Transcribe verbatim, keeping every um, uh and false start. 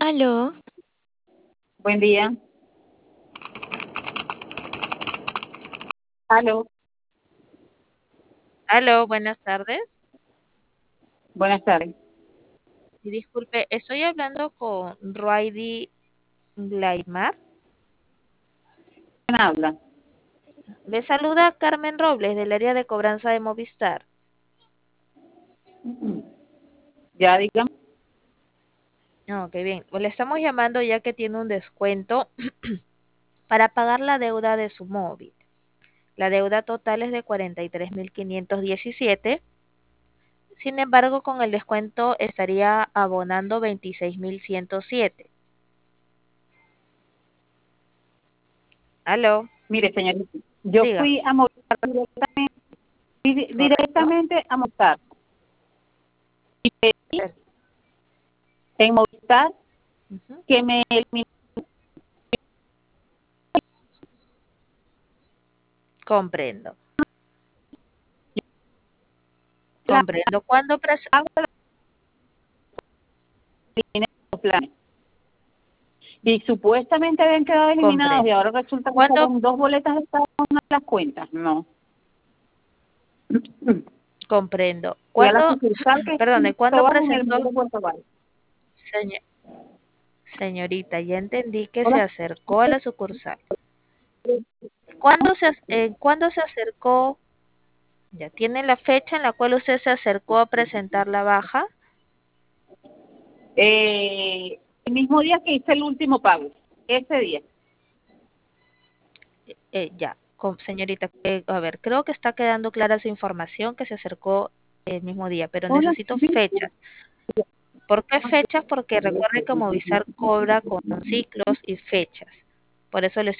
Aló, Buen día. Aló. Aló, buenas tardes. Buenas tardes. Y disculpe, estoy hablando con Ruaidy Glaimar. ¿Quién habla? Le saluda Carmen Robles del área de cobranza de Movistar. Ya, dígame. No, qué bien. Pues le estamos llamando ya que tiene un descuento para pagar la deuda de su móvil. La deuda total es de cuarenta y tres mil quinientos diecisiete. Sin embargo, con el descuento estaría abonando veintiséis mil ciento siete. Aló, Mire, señorita, yo diga. fui a Movistar directamente, di- Correcto. directamente a Movistar. Y pedí Per- en Movistar ujú. que me elimine Comprendo. la Comprendo. ¿Cuándo pres- los planes. Y supuestamente habían quedado eliminados y Comprendo. ahora resulta que ¿Cuándo sacan dos boletas de cada una de las cuentas. No. Comprendo. Y a la ¿Cuándo, sucursal que está perdone, cuándo todas en el presentó, mall de Puerto Valle. señor- señorita, ya entendí que se Hola. acercó a la sucursal. ¿Cuándo se, ac- eh, ¿cuándo se acercó? Ya tiene la fecha en la cual usted se acercó a presentar la baja. Eh, el mismo día que hice el último pago. Ese día. Eh, ya, con, señorita, eh, a ver, creo que está quedando clara su información que se acercó el mismo día, pero Hola. necesito fechas. ¿Por qué fechas? Porque recuerde que Movistar cobra con ciclos y fechas. Por eso le